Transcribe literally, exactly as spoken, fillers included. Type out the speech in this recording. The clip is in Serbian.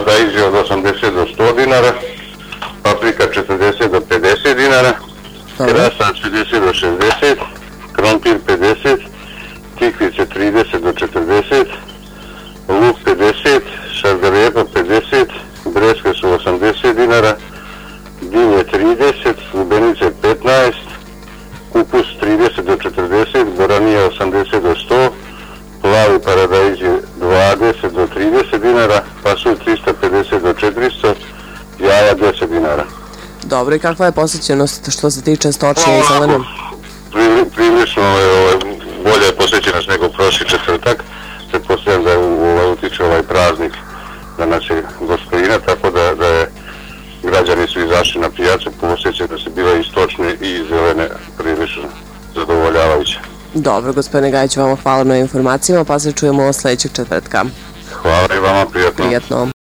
paradajzi od osamdeset do sto dinara, paprika četrdeset do pedeset dinara, krasa od šezdeset do šezdeset, krompir pedeset, tikvice trideset do četrdeset, luk pedeset, šargarepa pedeset, breske su osamdeset dinara, dinje trideset, lubenice petnaest, kupus trideset do četrdeset, goranija osamdeset do sto, plavi paradajzi dvadeset do trideset dinara, pasulj trista pedeset do četiristo, jaja deset dinara. Dobro, i kakva je posjećenost što se tiče stočne i zelene? Prilično bolja je posjećenost nego prošli četvrtak. Pretpostavljam da utiče ovaj praznik na naše gospodine, tako da je građani su izašli na pijacu, posjećaju da se bila i stočne i zelene prilično zadovoljavajuće. Dobro, gospodine Gajić, vama hvala na informacijama, pa se čujemo sljedećeg četvrtka. Hvala i vama, prijatno. Prijatno.